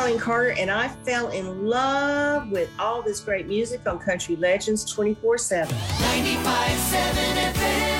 Colleen Carter, and I fell in love with all this great music on Country Legends 24/7. 95.7 FM.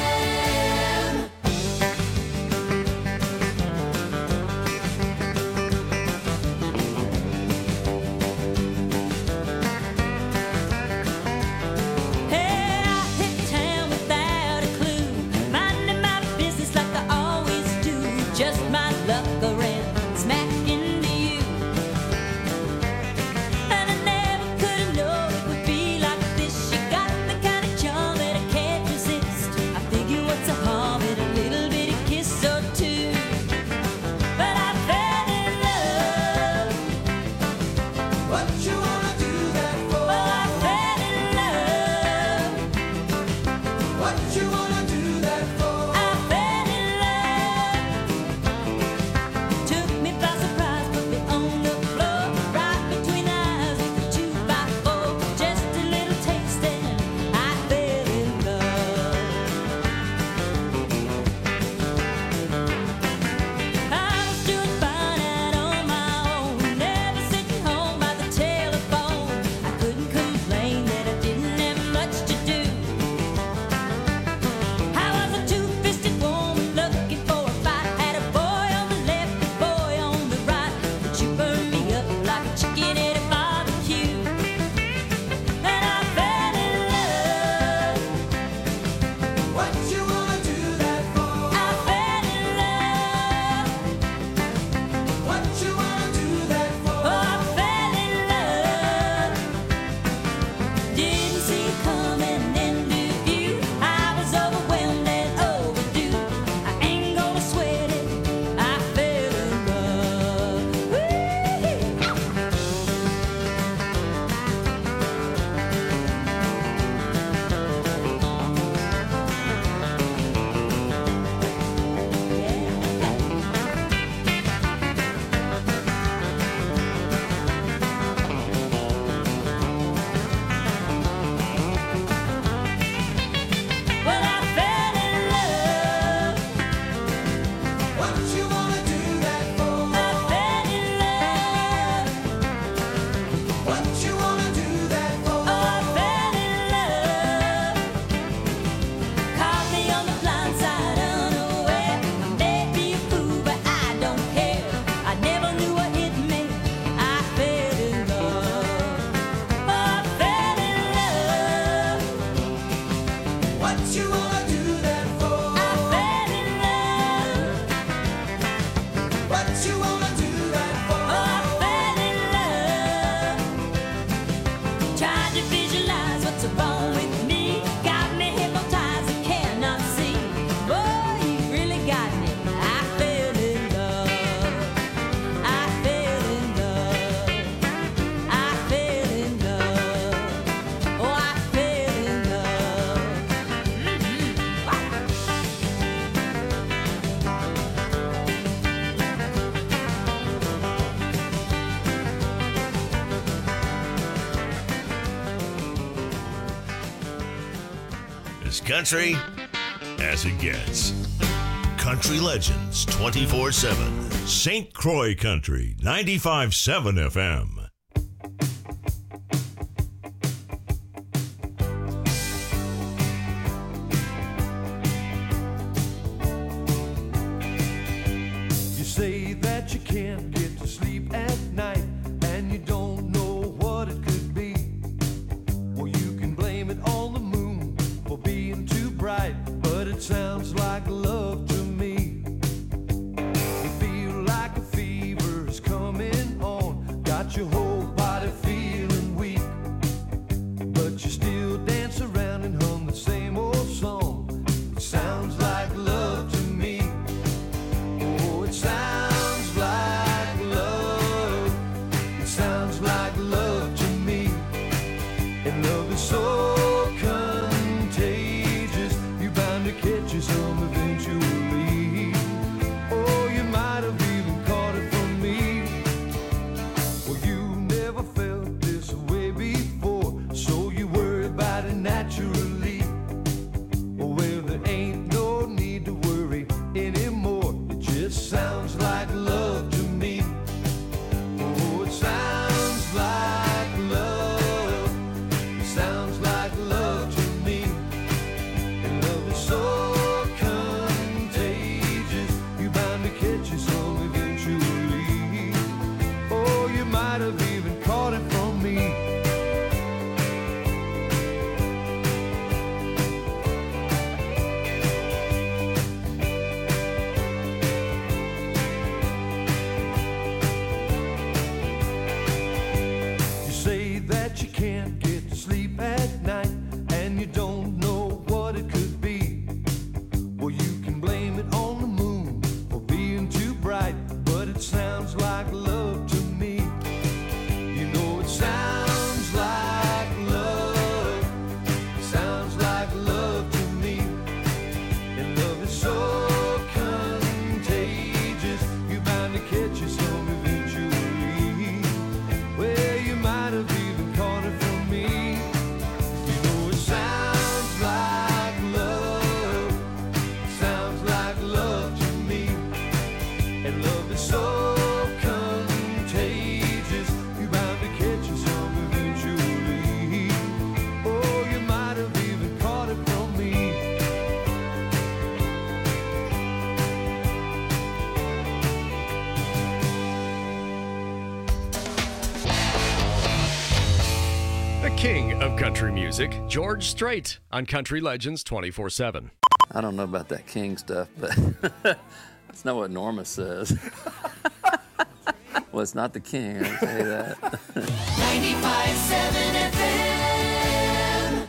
Country as it gets. Country Legends 24/7. St. Croix Country 95.7 FM. You say that you can't get to sleep at night and you don't know what it could be. Well, you can blame it on the moon for being too bright, but it sounds like love to me. You feel like a fever's coming on, got your whole body feeling weak, but you still dance around and hum the same old song. It sounds like love to me. Oh, it sounds like love. It sounds like love to me. And love is so catch you some eventually. Oh, you might have even caught it from me. Well, you never felt this way before, so you worry about it naturally. Well, there ain't no need to worry anymore. It just sounds like love to me. Oh, it king of country music, George Strait, on Country Legends 24/7. I don't know about that king stuff, but that's not what Norma says. Well, it's not the king, I'll tell you that. 95.7 FM.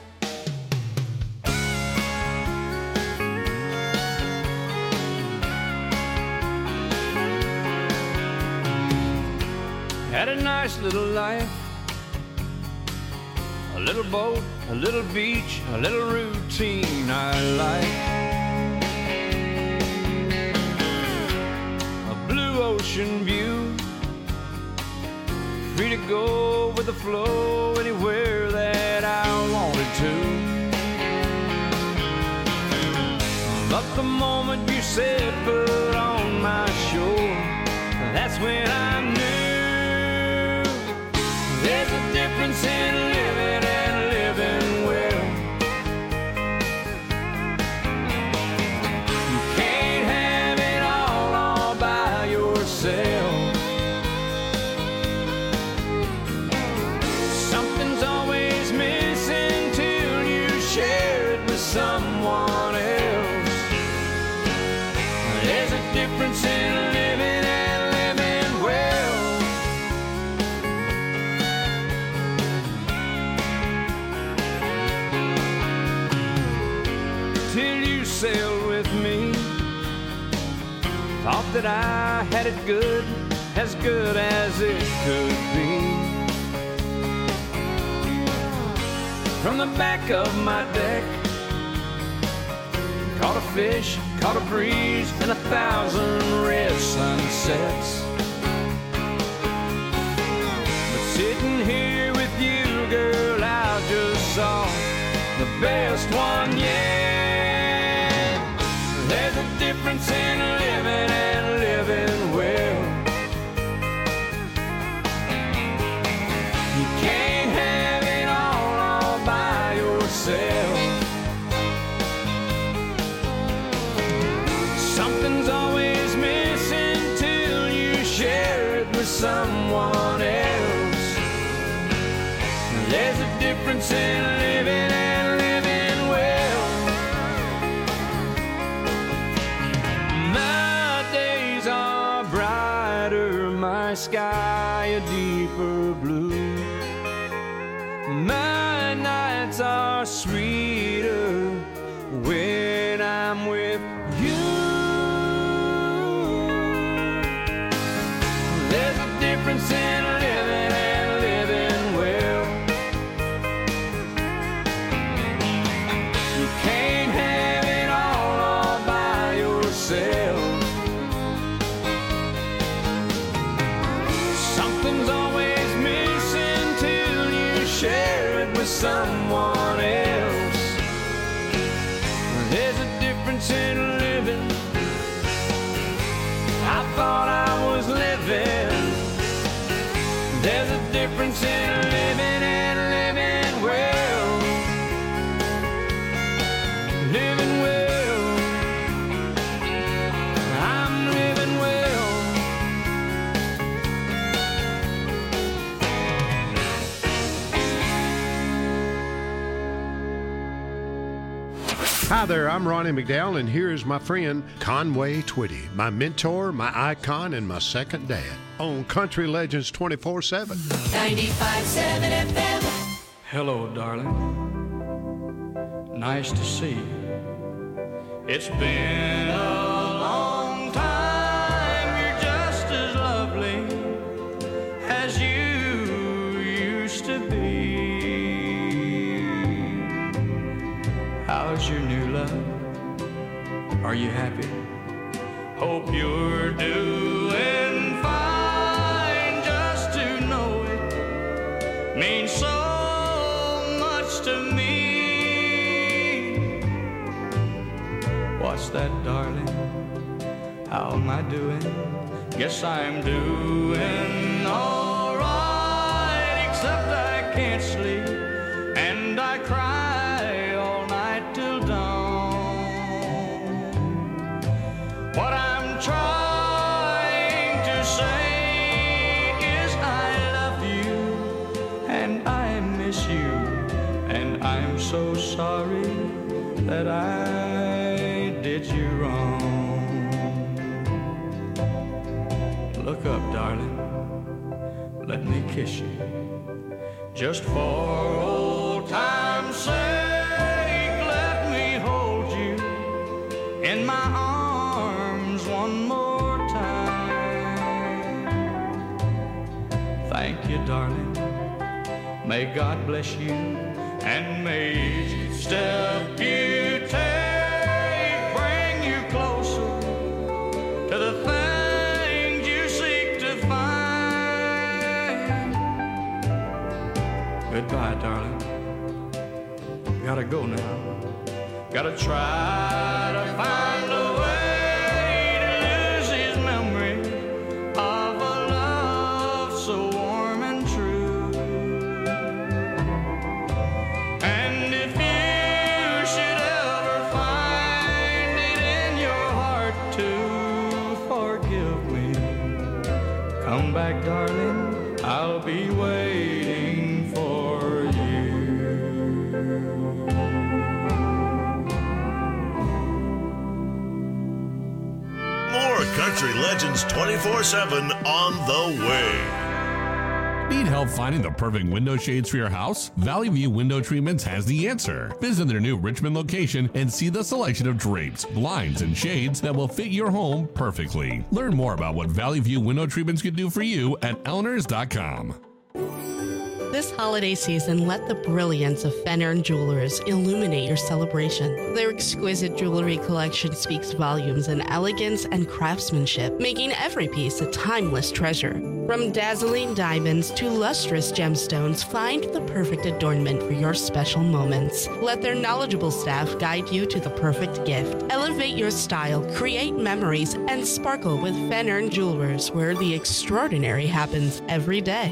Had a nice little life, a little boat, a little beach, a little routine I like. A blue ocean view, free to go with the flow anywhere that I wanted to. But the moment you said put on my shore, that's when I knew there's a difference in living and living well. You can't have it all by yourself. Something's always missing till you share it with someone else. There's a difference in living and living well. Till you sailed with me, thought that I had it good as it could be. From the back of my deck, caught a fish, caught a breeze, and 1,000 red sunsets. But sitting here with you, girl, I just saw the best one yet. There's a difference in living and living well. You can't have it all by yourself. Something's always missing till you share it with someone else. There's a difference in living and living well. My days are brighter, my sky a deeper blue. My nights are sweeter when I'm with you. There's a difference in living and living well. You can't have it all by yourself. Something's always missing till you share it with someone else. There's a difference in living. I thought I was living. There's a difference in living and living well. Living well. I'm living well. Hi there, I'm Ronnie McDowell, and here is my friend Conway Twitty, my mentor, my icon, and my second dad on Country Legends 24/7. 95.7 FM. Hello, darling. Nice to see you. It's been a long time. You're just as lovely as you used to be. How's your new love? Are you happy? Hope you're doing fine. Just to know it means so much to me. What's that, darling? How am I doing? Guess I'm doing all right, except I can't sleep and I cry all night till dawn. What I'm trying to say is I love you and I miss you so sorry that I did you wrong. Look up, darling, let me kiss you, just for old time's sake. Let me hold you in my arms one more time. Thank you, darling, may God bless you, and may each step you take bring you closer to the things you seek to find. Goodbye, darling. Gotta go now. Gotta try to find a way to lose his memory of a love so warm and true. And if you should ever find it in your heart to forgive me, come back, darling, I'll be waiting for you. More Country Legends 24/7 on the way. Need help finding the perfect window shades for your house? Valley View Window Treatments has the answer. Visit their new Richmond location and see the selection of drapes, blinds, and shades that will fit your home perfectly. Learn more about what Valley View Window Treatments can do for you at Elinors.com. This holiday season, let the brilliance of Fenner & Jewelers illuminate your celebration. Their exquisite jewelry collection speaks volumes in elegance and craftsmanship, making every piece a timeless treasure. From dazzling diamonds to lustrous gemstones, find the perfect adornment for your special moments. Let their knowledgeable staff guide you to the perfect gift. Elevate your style, create memories, and sparkle with Fenner & Jewelers, where the extraordinary happens every day.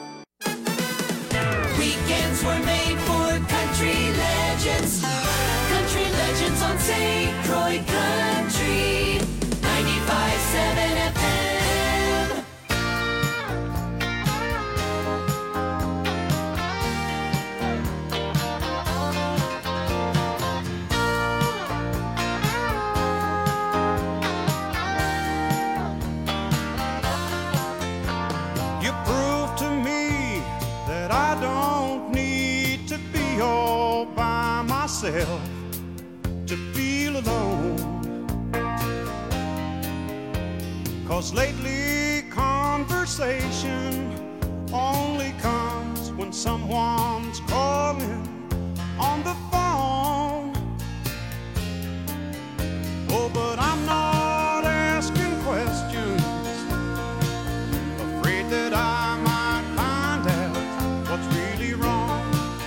Weekends were made for country legends. Country legends on St. Croix Country 95.7 FM. You prove to me that I don't need to be all by myself to feel alone. 'Cause lately conversation only comes when someone's calling on the phone. Oh, but I'm not asking questions, afraid that I might find out what's really wrong.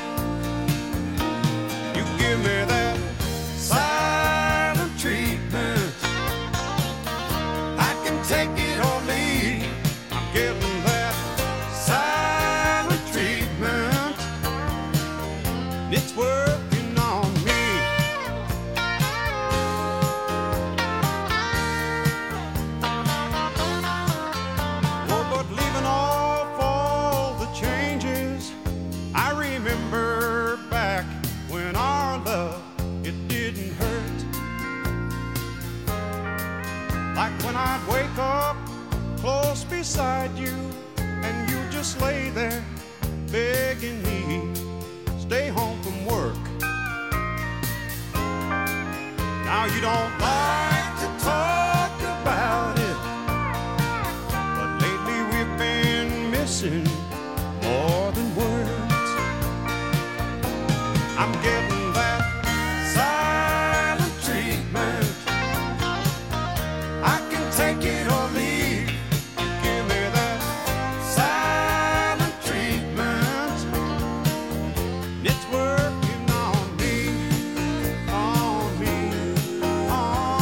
You give me that silent treatment, I can take it or leave. I'm getting that silent treatment, it's working on me. Oh, but leaving off all the changes, I remember back when our love, it didn't hurt. Like when I'd wake up close beside you and you just lay there begging me, stay home from work. Now you don't like to talk about it, but lately we've been missing more than words. I'm getting that silent treatment, I can take it or leave. Give me that silent treatment, it's working on me, on me, on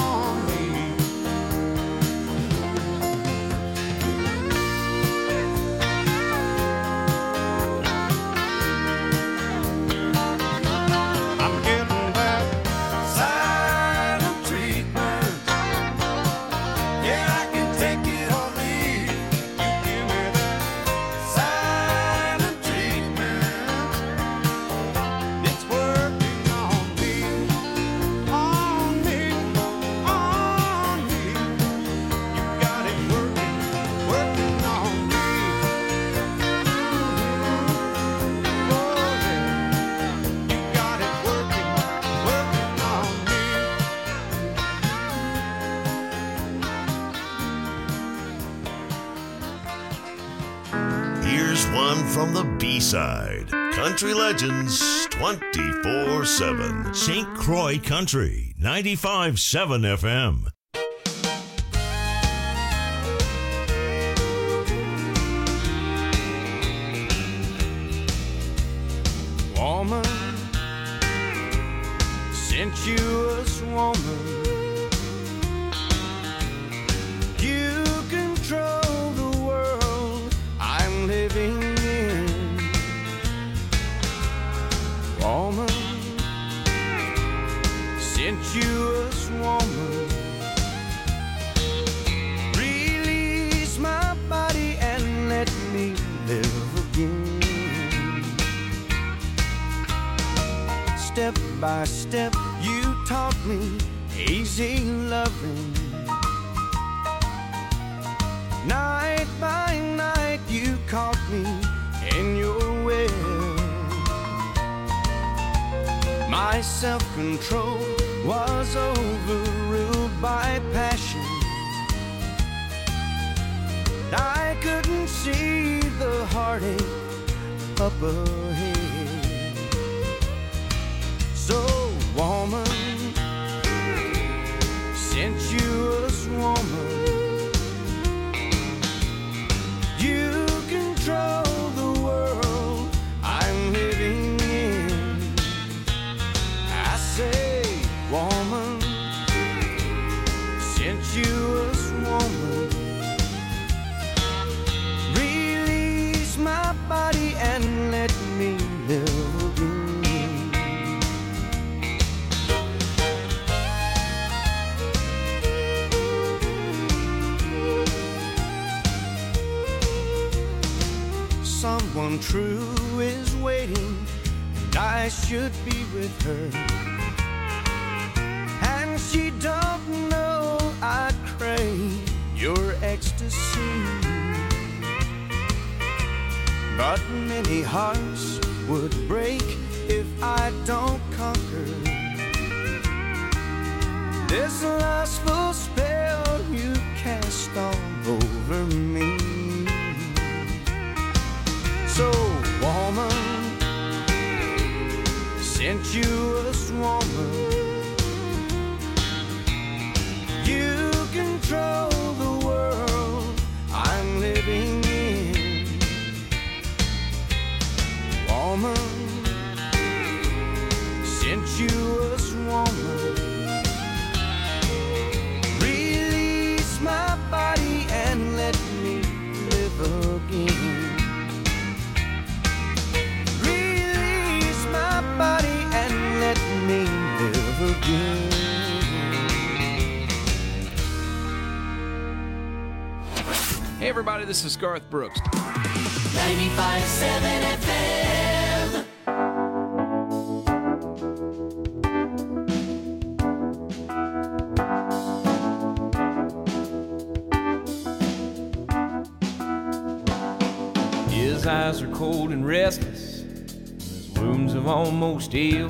from the B-side. Country Legends 24/7. St. Croix Country 95.7 FM. Woman, sensuous woman, you control the world I'm living in. Woman, sensuous woman, release my body and let me live again. Step by step, you taught me easy loving. Night by night, you caught me in your will. My self-control was overruled by passion. I couldn't see the heartache up ahead. So, woman, sensuous woman, you control the world I'm living in. I say, woman, sensuous woman, release my body and let me live again. Someone true is waiting, and I should be with her. And she don't know I crave your ecstasy. But many hearts would break if I don't conquer this lustful spell you cast all over me. So, woman, sensuous woman, you control the world I'm living in. Woman, sensuous woman, release my body and let me live again. Body and let me live again. Hey everybody, this is Garth Brooks. 95.7 FM. His eyes are cold and restless, wounds have almost healed,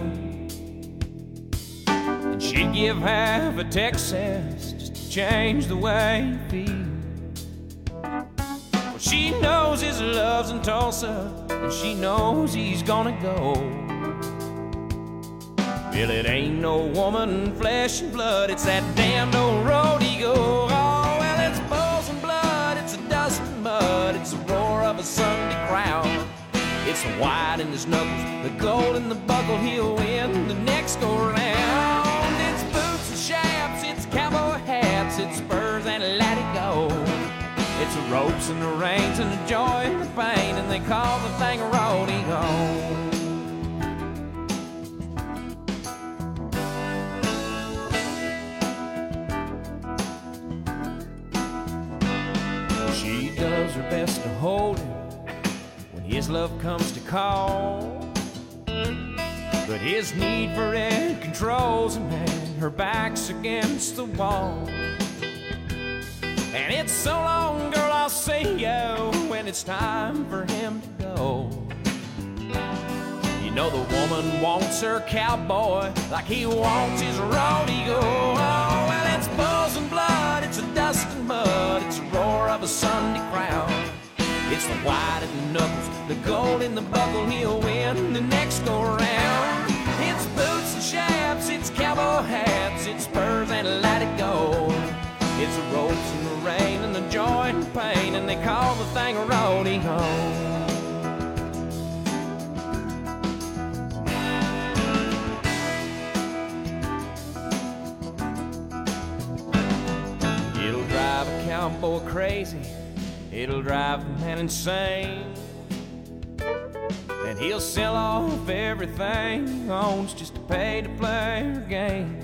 and she'd give half of Texas just to change the way you feel. Well, she knows his love's in Tulsa, and she knows he's gonna go. Well, it ain't no woman, flesh and blood, it's that damned old road he go. Oh, well, it's bulls and blood, it's a dust and mud, it's the roar of a Sunday crowd. It's the white in his knuckles, the gold in the buckle, he'll win the next go round. It's boots and shafts, it's cowboy hats, it's spurs and let it go. It's the ropes and the reins and the joy and the pain, and they call the thing a rodeo. She does her best to hold him when his love comes to call, but his need for it controls him, and her back's against the wall. And it's so long, girl, I'll see you when it's time for him to go. You know the woman wants her cowboy like he wants his rodeo. Oh, well, it's bulls and blood, it's a dust and mud, it's a roar of a Sunday crowd. It's the white in the knuckles, the gold in the buckle, he'll win the next go around. It's boots and chaps, it's cowboy hats, it's spurs and let it go. It's the ropes and the rain and the joy and the pain, and they call the thing a rodeo. It'll drive a cowboy crazy, it'll drive a man insane, and he'll sell off everything he owns just to pay to play her game.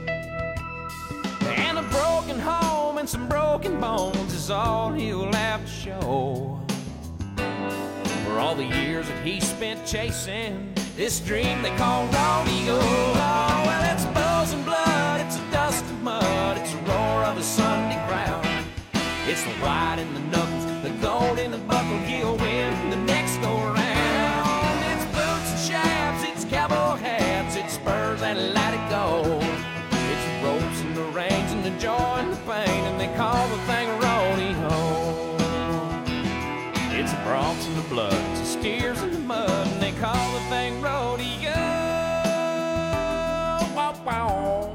And a broken home and some broken bones is all he'll have to show for all the years that he spent chasing this dream they call rodeo. Oh, well, it's bulls and blood, it's a dust and mud, it's a roar of a Sunday crowd. It's the white in the knuckles, the gold in the buckle, he'll win the next go around. It's boots and chaps, it's cowboy hats, it's spurs and let it go. It's the ropes and the reins and the joy and the pain, and they call the thing a rodeo. It's the broncs and the blood, it's the steers and the mud, and they call the thing rodeo. Wow, wow.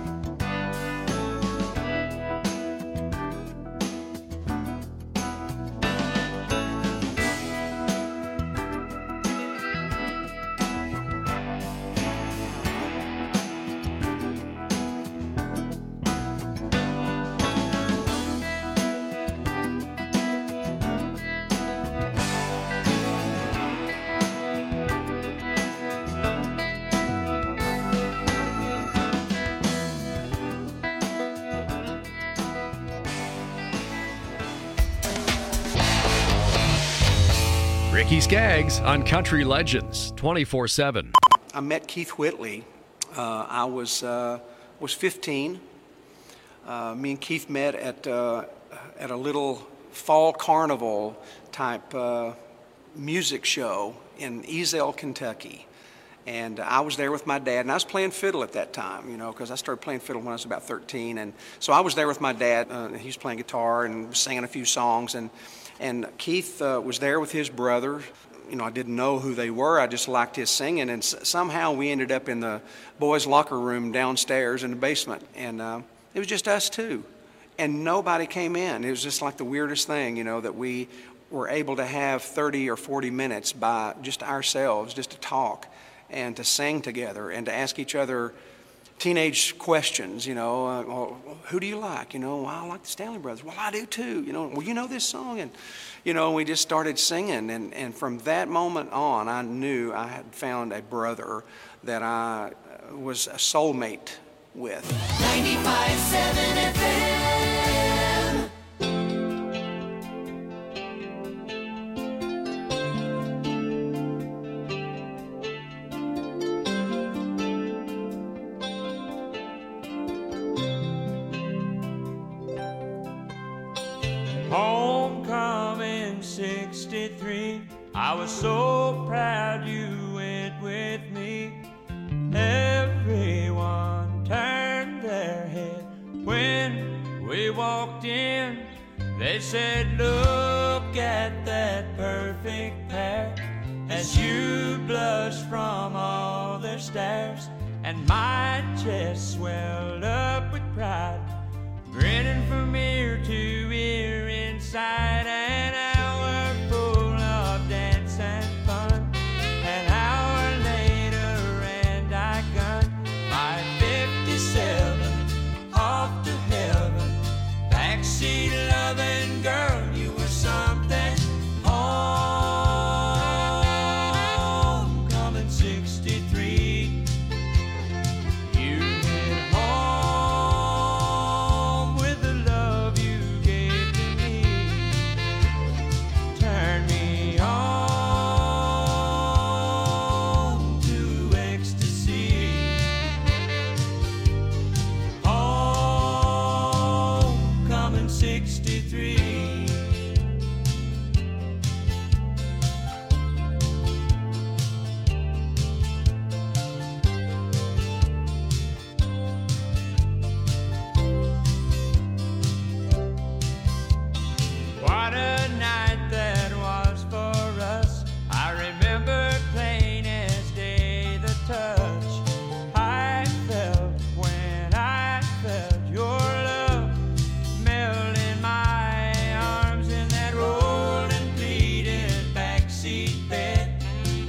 Ricky Skaggs on Country Legends 24/7. I met Keith Whitley. I was 15. Me and Keith met at a little fall carnival type music show in Ezell, Kentucky. And I was there with my dad, and I was playing fiddle at that time, you know, because I started playing fiddle when I was about 13. And so I was there with my dad. He was playing guitar and singing a few songs. And Keith was there with his brother. You know, I didn't know who they were. I just liked his singing. And somehow we ended up in the boys' locker room downstairs in the basement. And it was just us two. And nobody came in. It was just like the weirdest thing, you know, that we were able to have 30 or 40 minutes by just ourselves, just to talk and to sing together and to ask each other teenage questions, you know, well, who do you like? You know, well, I like the Stanley Brothers. Well, I do too. You know, well, you know this song? And, you know, we just started singing. And from that moment on, I knew I had found a brother that I was a soulmate with. 95.7 FM. Homecoming 63, I was so proud you went with me. Everyone turned their head when we walked in. They said, look at that perfect pair, as you blushed from all their stares. And my chest swelled up with pride, grinning from ear to ear inside. An hour full of dance and fun. An hour later and I gunned my 57 off to heaven. Backseat loving girl, you were something. Homecoming 63. You hit home with the love you gave to me.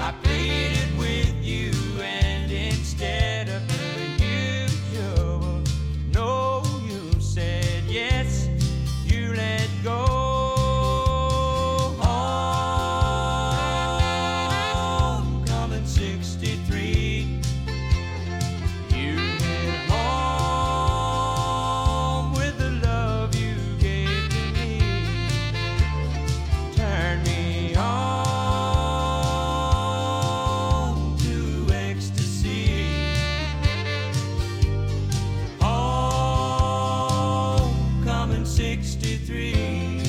I played it with you, and instead of the usual no, you said yes, you let go. Homecoming 63, you hit home with the love you gave to me. Turn me on to ecstasy. Homecoming 63.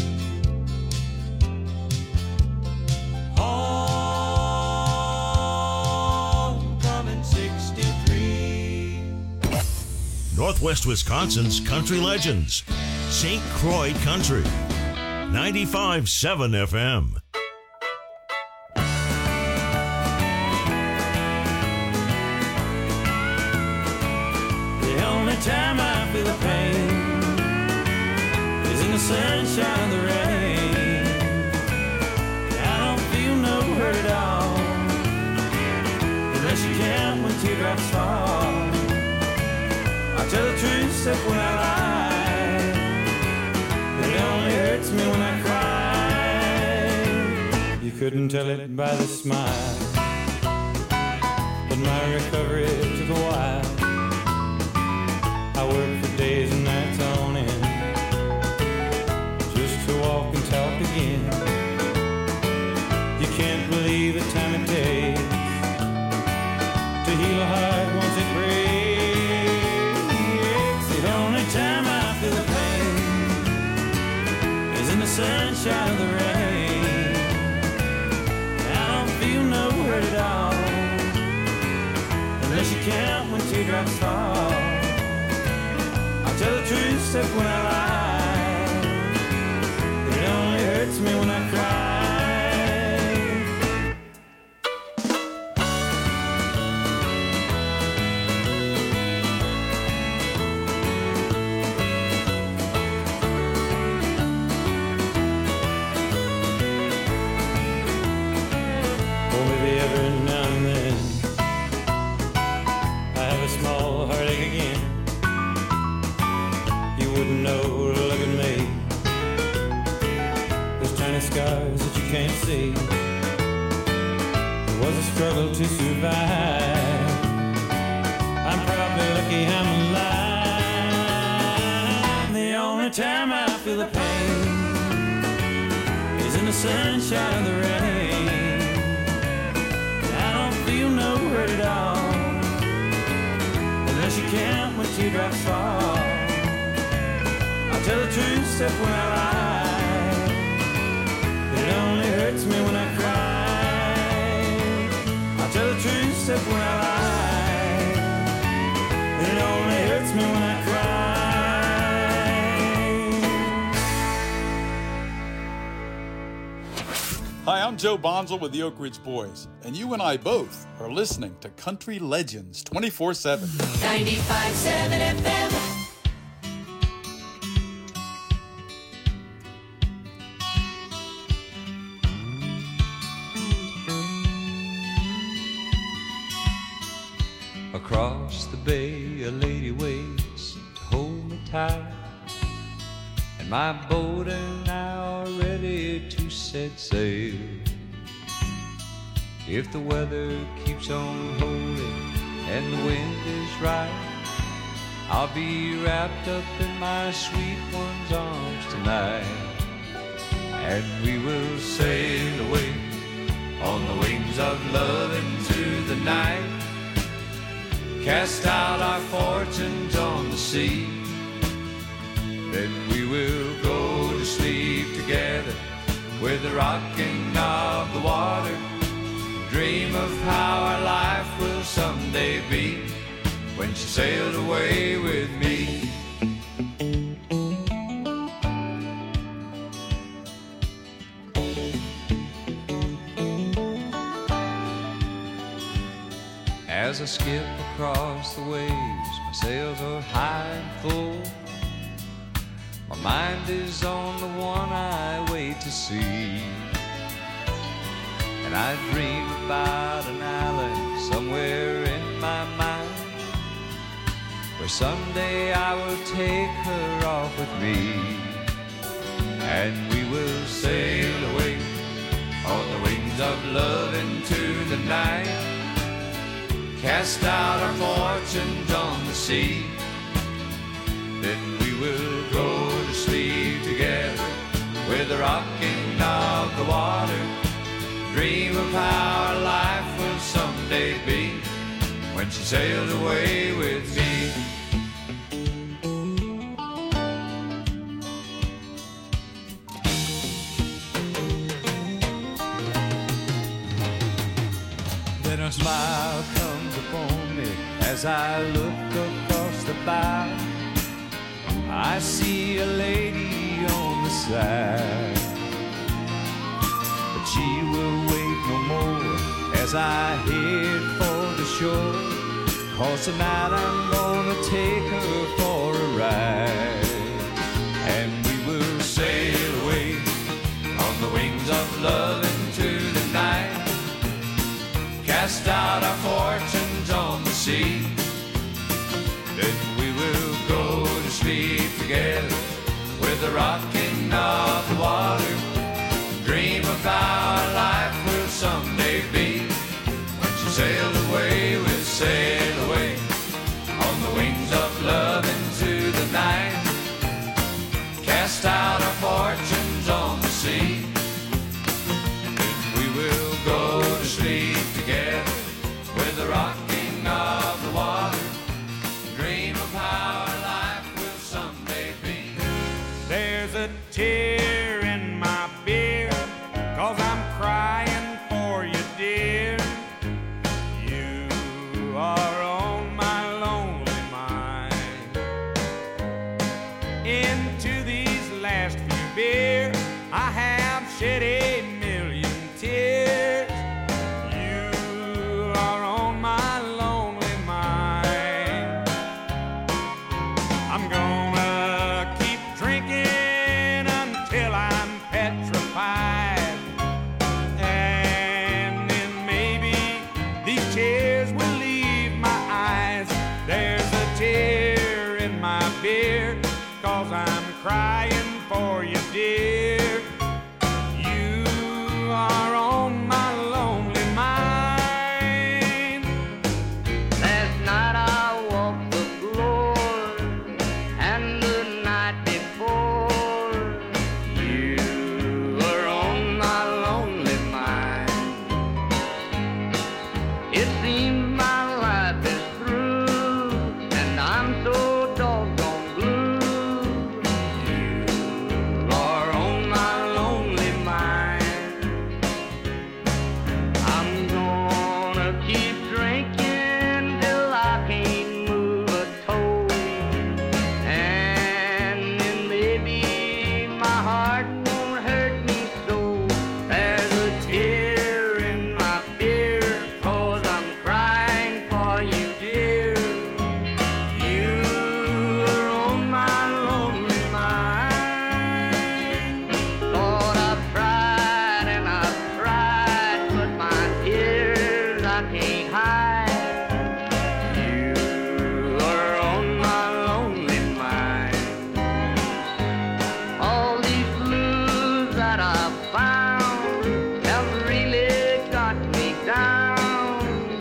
Homecoming 63. Northwest Wisconsin's Country Legends. St. Croix Country. 95.7 FM. The only time I feel the pain is in the sunshine and the rain. I don't feel no hurt at all, unless you count when teardrops fall. I tell the truth except when I lie, but it only hurts me when I cry. You couldn't tell it by the smile, but my recovery took a while. I worked for days and nights on end, just to walk and talk again. You can't believe the time it takes to heal a heart once it breaks. The only time I feel the pain is in the sunshine or the rain. I don't feel no hurt at all, unless you count when teardrops fall. Tell the truth except when I lie, but it only hurts me when I cry. Oh, maybe every now and then I have a small heartache again. You wouldn't know to look at me. Those tiny scars that you can't see. It was a struggle to survive. I'm probably lucky I'm alive. The only time I feel the pain is in the sunshine or the rain. I don't feel no hurt at all, unless you count when teardrops fall. I tell the truth except when I lie, it only hurts me when I cry. I tell the truth except when I lie, it only hurts me when I cry. Hi, I'm Joe Bonzel with the Oak Ridge Boys, and you and I both are listening to Country Legends 24/7. 95.7 FM. Across the bay, a lady waits to hold me tight, and my boat and I are ready to set sail. If the weather keeps on holding and the wind is right, I'll be wrapped up in my sweet one's arms tonight, and we will sail away on the wings of love into the night. Cast out our fortunes on the sea, then we will go to sleep together with the rocking of the water. Dream of how our life will someday be when she sailed away with me. As I skip across the waves, my sails are high and full. My mind is on the one I wait to see, and I dream about where someday I will take her off with me, and we will sail away on the wings of love into the night, cast out our fortunes on the sea. Then we will go to sleep together with the rocking of the water, dream of how our life will someday be when she sails away with me. Then a smile comes upon me as I look across the bow. I see a lady on the side, but she will wait no more as I head for the shore, 'cause tonight I'm gonna take her for a ride, and we will sail away on the wings of love into the night, cast out our fortunes on the sea. Then we will go to sleep together with the rocking of the water, dream of how our life will someday be when she sails away. We'll sail away on the wings of love into the night, cast out our fortunes on the sea. Then we will go to sleep together with the rocking of the water, dream of how our life will someday be. There's a tear in my beer, 'cause I'm crying for you, dear. You are on my lonely mind. Into these last few beers, I have shed a million tears. You are on my lonely mind. I'm gonna keep drinking until I'm petrified, and then maybe these tears will leave my eyes. There's a tear in my beer, 'cause I'm crying for you, dear. You are on my lonely mind. Last night I walked the floor, and the night before, you were on my lonely mind. It seems my life is through, and I'm so doggone blue. You are on my lonely mind. I'm gonna keep drinking till I can't move a toe, and then maybe my heart won't hurt me so. There's a tear in my beer, 'cause I'm crying for you, dear. You are on my lonely mind. Lord, I've tried and I've tried, but my tears I can't hide. You are on my lonely mind. All these blues that I've found have really got me down.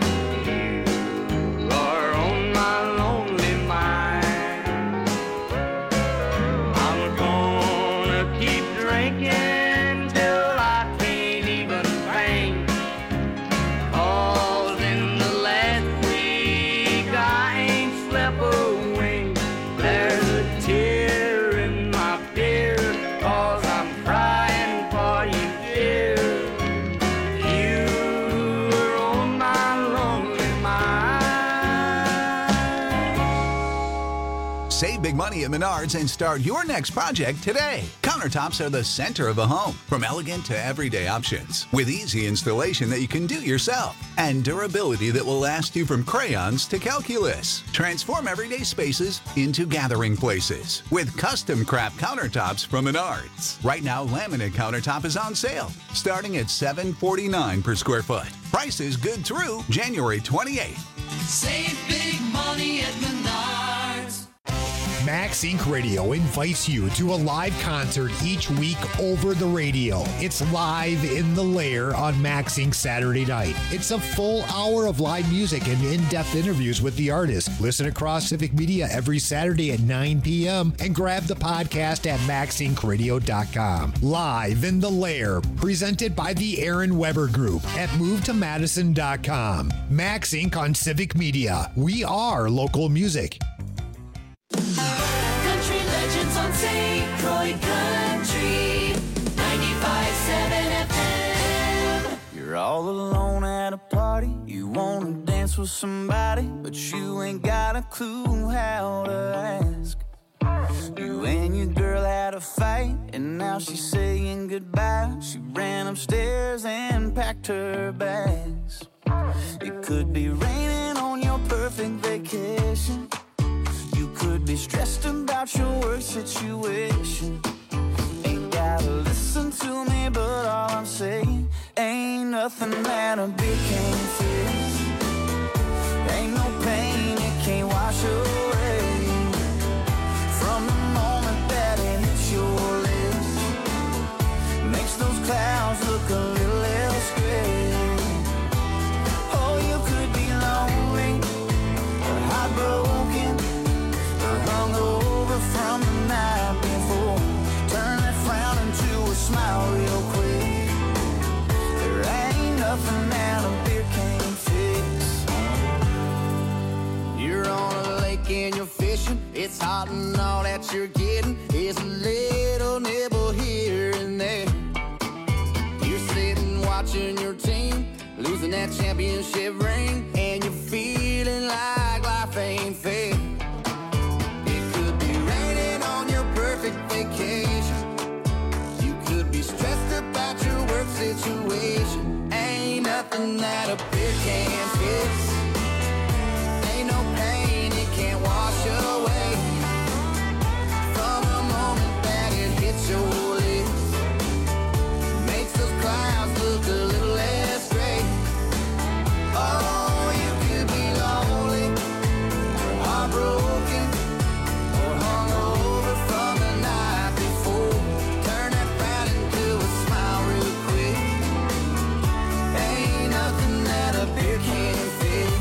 You are on my lonely mind. I'm gonna keep drinking till I can't even think, 'cause in the last week I ain't slept a wink. There's a tear in my beer, 'cause I'm crying for you, dear. You are on my lonely mind. Save big money at Menards and start your next project today. Countertops are the center of a home, from elegant to everyday options, with easy installation that you can do yourself, and durability that will last you from crayons to calculus. Transform everyday spaces into gathering places with custom craft countertops from Menards. Right now, laminate countertop is on sale, starting at $749 per square foot. Prices good through January 28th. Save big money at Menards. Max Inc. Radio invites you to a live concert each week over the radio. It's Live in the Lair on Max Inc. Saturday night. It's a full hour of live music and in-depth interviews with the artist. Listen across Civic Media every Saturday at 9 p.m. and grab the podcast at maxincradio.com. Live in the Lair, presented by the Aaron Weber Group at movetomadison.com. Max Inc. on Civic Media. We are local music. Country Legends on St. Croix Country 95.7 FM. You're all alone at a party. You want to dance with somebody, but you ain't got a clue how to ask. You and your girl had a fight, and now she's saying goodbye. She ran upstairs and packed her bags. It could be raining on your perfect vacation. You could be stressed about your work situation. Ain't gotta listen to me, but all I'm saying ain't nothing that a beer can't fix. Ain't no pain it can't wash away. From the moment that it hits your lips, makes those clouds look a little less gray. Oh, you could be lonely or heartbroken, hungover from the night before. Turn that frown into a smile real quick. There ain't nothing that a beer can't fix. You're on a lake and you're fishing. It's hot and all that you're getting is a little nibble here and there. You're sitting watching your team losing that championship ring, and you're feeling like life ain't fair. Vacation. You could be stressed about your work situation. Ain't nothing that a beer can't fix. Ain't no pain it can't wash away. From the moment that it hits your lips, makes those clouds look a little less gray. Oh, you could be lonely or heartbroken or hungover from the night before. Turn that frown into a smile real quick. Ain't nothing that a beer can't fix.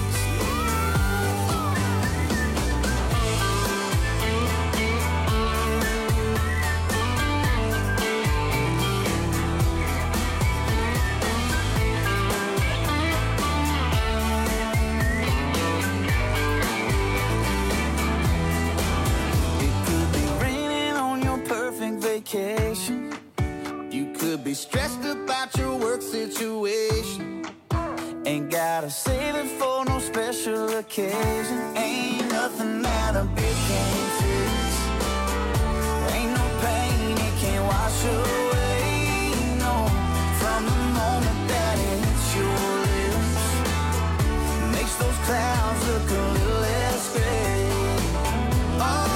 Vacation. You could be stressed about your work situation. Ain't gotta save it for no special occasion. Ain't nothing that a beer can't fix. Ain't no pain it can't wash away. No, from the moment that it hits your lips, makes those clouds look a little less gray. Oh,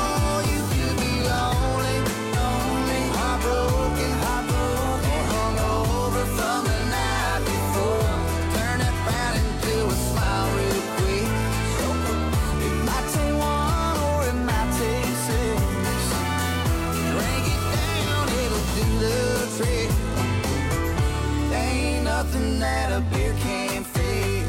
nothing that a beer can't fix.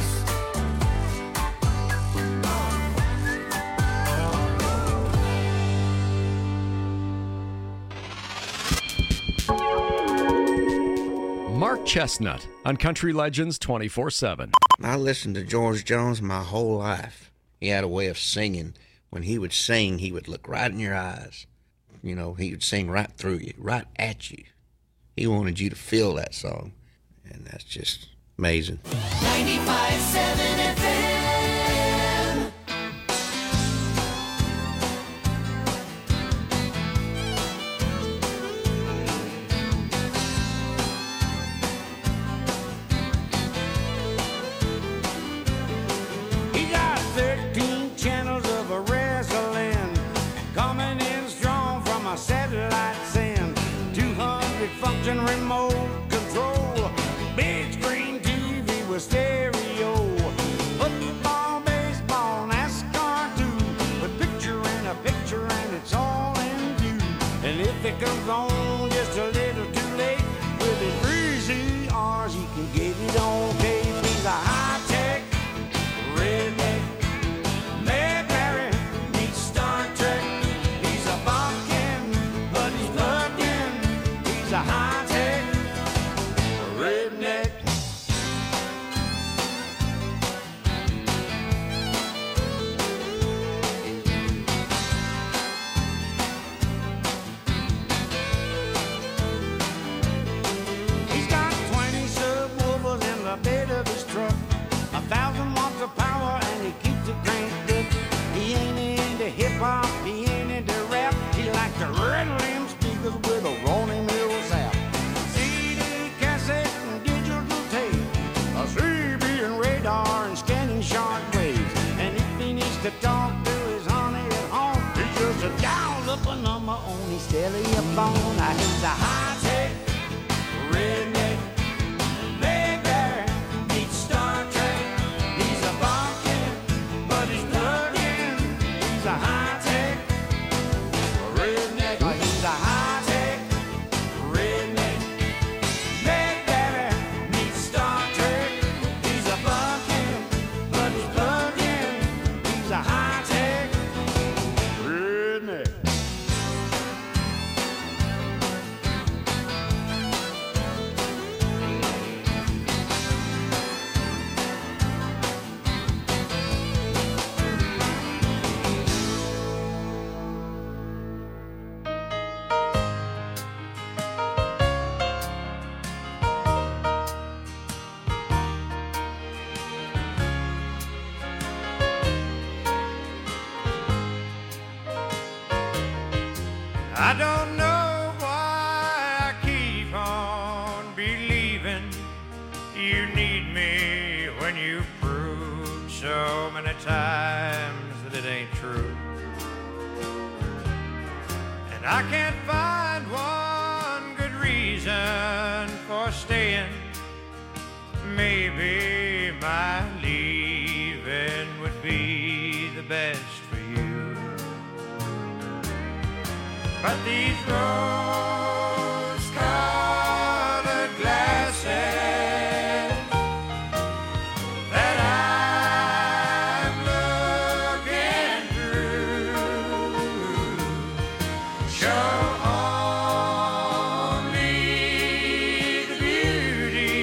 Mark Chestnut on Country Legends 24/7. I listened to George Jones my whole life. He had a way of singing. When he would sing, he would look right in your eyes. You know, he would sing right through you, right at you. He wanted you to feel that song. And that's just amazing. 95.7 FM. He got 13 channels of a wrestling, coming in strong from a satellite send. 200 function remote control, big screen TV with stereo. belly up on. He's a high-tech redneck. Mayberry meets Star Trek. He's a bumpkin, but he's plugging. He's a high-tech redneck. He's a high-tech redneck. Mayberry meets Star Trek. He's a bumpkin, but he's plugging. He's a high-tech redneck. I don't know why I keep on believing you need me when you've proved so many times that it ain't true. And I can't find one good reason for staying. Maybe my leaving would be the best for you. But these rose-colored glasses that I'm looking through show only the beauty,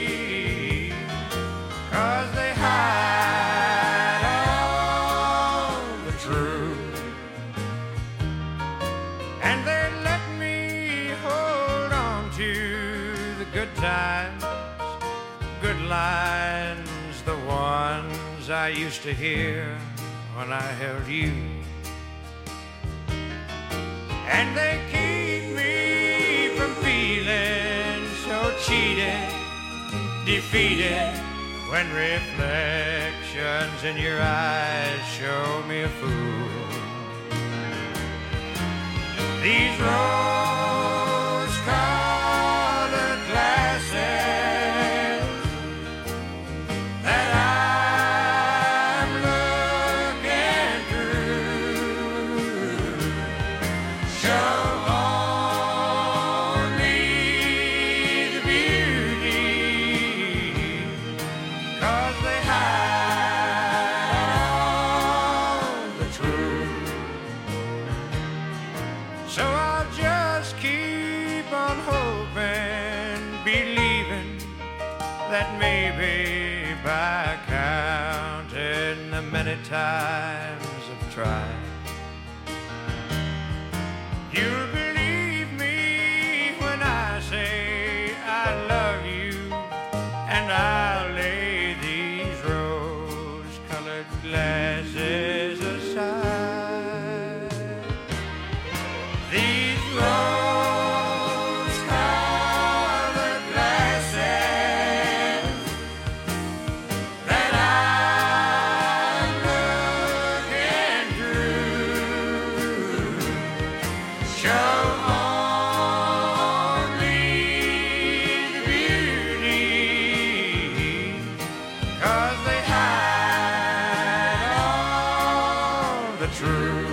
'cause they hide all the truth. And they let me hold on to the good times, good lines, the ones I used to hear when I held you. And they keep me from feeling so cheated, defeated, when reflections in your eyes show me a fool. These rose-colored glasses that I'm looking through show only the beauty, 'cause they hide all the truth. So I'll just keep on hoping, believing that maybe by counting the many times I've tried, you'll believe me when I say I love you, and I'll lay these rose-colored glasses aside. These rose-colored glasses that I'm looking through show only the beauty, 'cause they hide all the truth.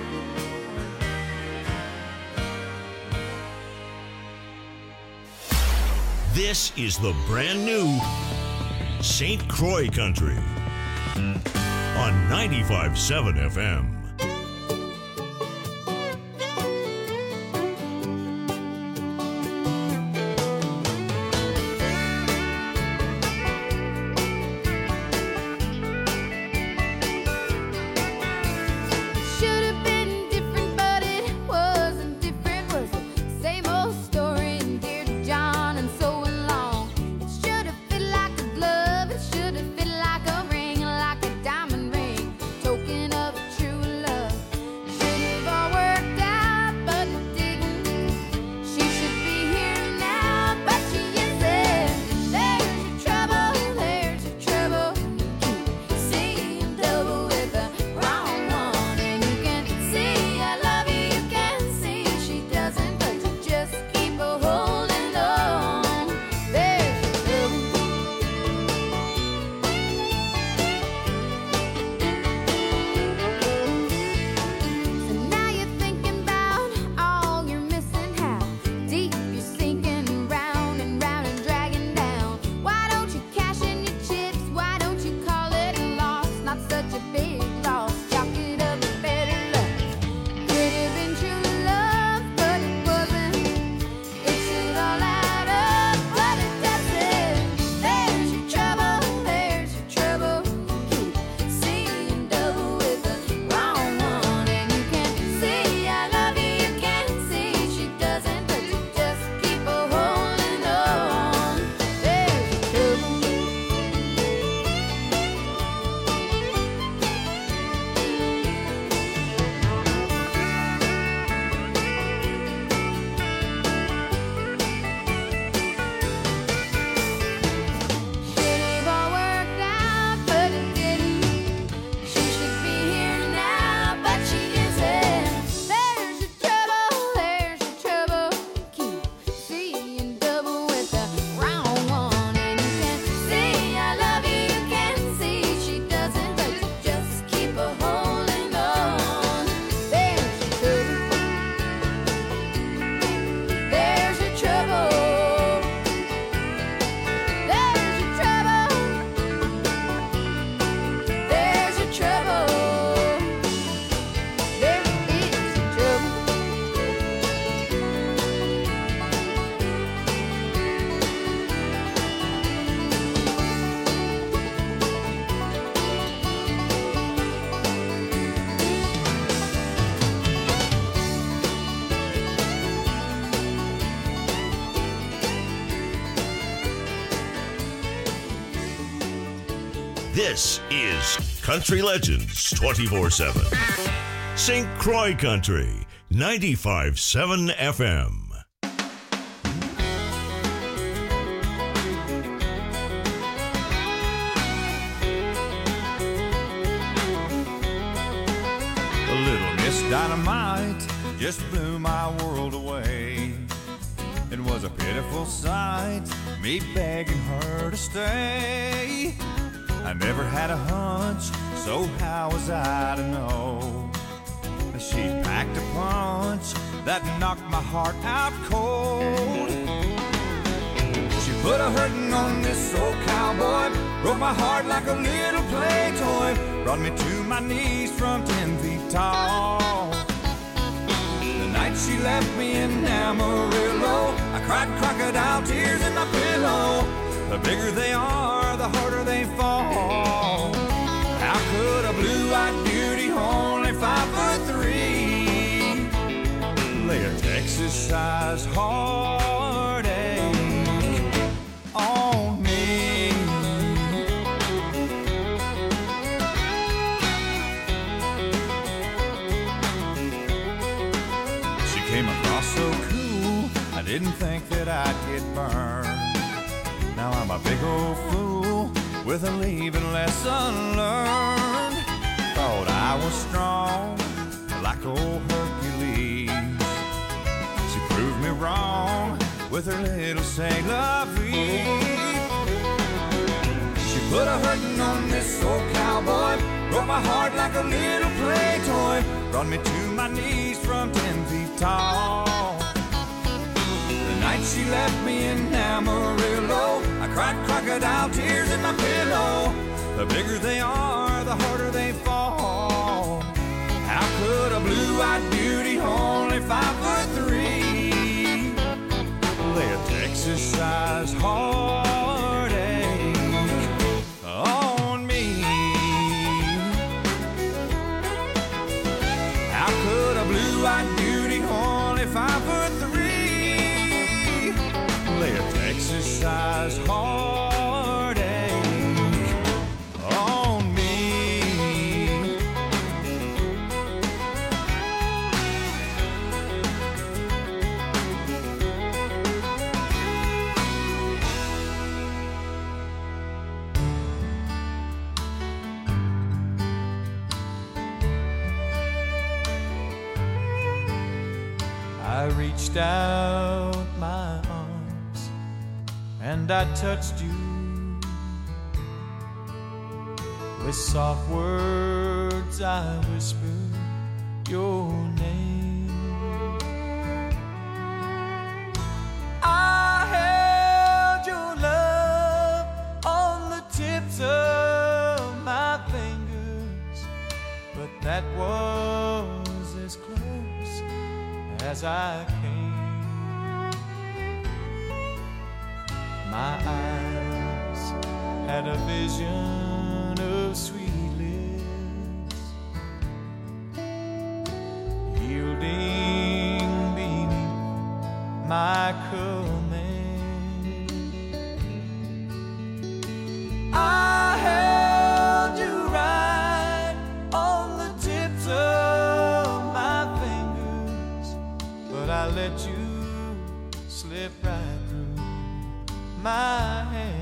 This is the brand new St. Croix Country on 95.7 FM. Should have been different, but it wasn't different. Was the same old story, and dear John, and so along. It should have fit like a glove. It should have fit like a ring, like a diamond ring, token of true This is Country Legends 24/7. St. Croix Country 95.7 FM. A little Miss Dynamite just blew my world away. It was a pitiful sight, me begging her to stay. I never had a hunch, so how was I to know? She packed a punch that knocked my heart out cold. She put a hurting on this old cowboy, broke my heart like a little play toy, brought me to my knees from 10 feet tall. The night she left me in Amarillo, I cried crocodile tears in my pillow. The bigger they are, the harder they fall. How could a blue-eyed beauty, only 5'3", lay a Texas-sized heartache on me? She came across so cool, I didn't think that I'd get burned. Now I'm a big old fool with a leaving lesson learned. Thought I was strong like old Hercules. She proved me wrong with her little Saint Lovey. She put a hurting on this old cowboy, broke my heart like a little play toy, brought me to my knees from 10 feet tall. The night she left me in Amarillo, I cried crocodile tears in my pillow. The bigger they are, the harder they fall. How could a blue-eyed beauty, only 5'3", lay a Texas-sized heartache on me? How could a blue-eyed beauty, only 5'3", lay a Texas-sized heartache on me? I reached out my arms and I touched you with soft words. I whispered your name. I held your love on the tips of my fingers, but that was as close as I came. My eyes had a vision of sweet lips, yielding beneath my command. I held you right on the tips of my fingers, but I let you slip right through my hand.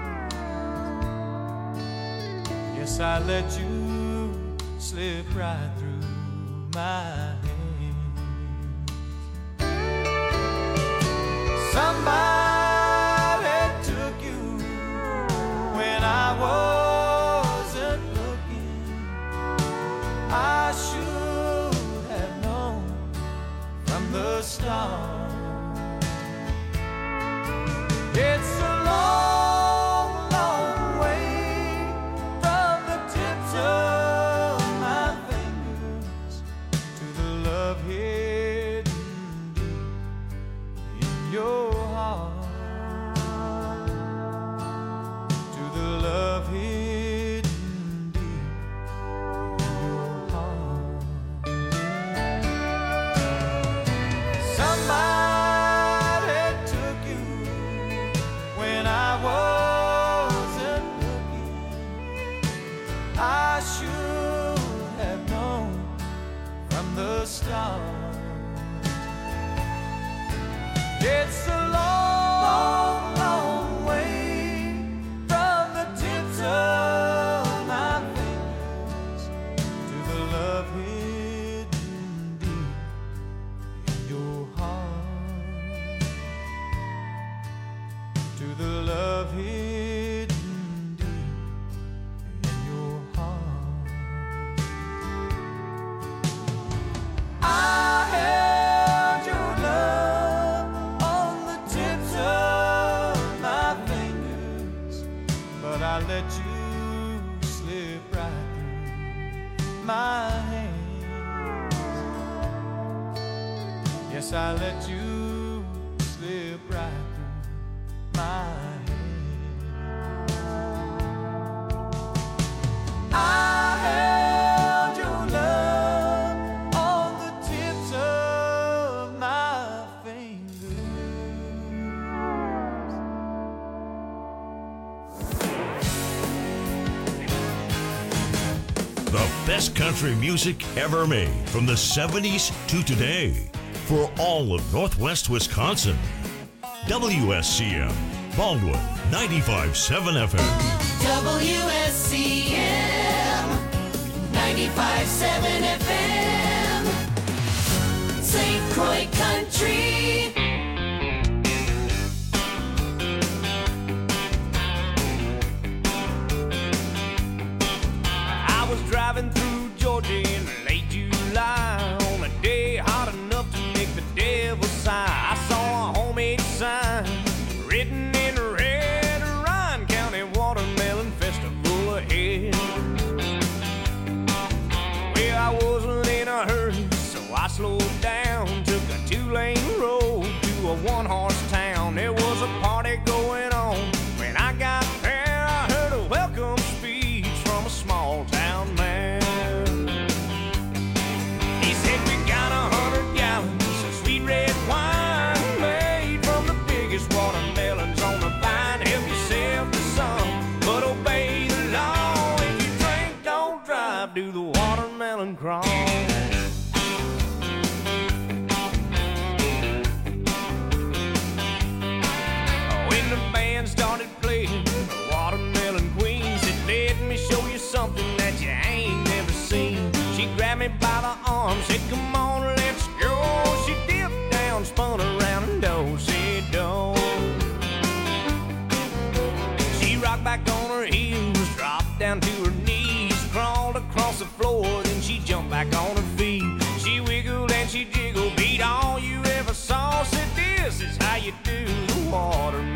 Yes, I let you slip right through my hand. Somebody took you when I wasn't looking. I should have known from the start. It's a long, long way from the tips of my fingers to the love hidden deep in your heart. I should have known from the start. It's a long, long way from the tips of my fingers to the love hidden deep in your heart. To the love hidden deep in your heart. I held your love on the tips of my fingers, but I let you slip right through my hands. Yes, I let you slip right through my hands. I held your love on the tips of my fingers. The best country music ever made from the 70s to today for all of Northwest Wisconsin. WSCM, Baldwin, 95.7 FM. WSCM 95.7 FM, St. Croix Country. I was driving through Georgia in late July on a day hot enough to make the devil sigh. I saw a homemade sign written in red, Ryan County Watermelon Festival ahead. Well, I wasn't in a hurry, so I slowed down, took a 2-lane road to a 1-horse town. There was a party going on. When I got there, I heard a welcome speech from a small town man. He said, we got 100 gallons of sweet red wine made from the biggest watermelons on the vine. Help yourself to some, but obey the law. If you drink, don't drive, do the watermelon crawl. When the band started playing the Watermelon Queen, said, let me show you something that you ain't never seen. She grabbed me by the arm, said, come on, let's go. She dipped down, spun around, and do-si-do. She rocked back on her heels, dropped down to her knees, crawled across the floor, then she jumped back on her feet. She wiggled and she jiggled, beat all you ever saw. Said, this is how you do the watermelon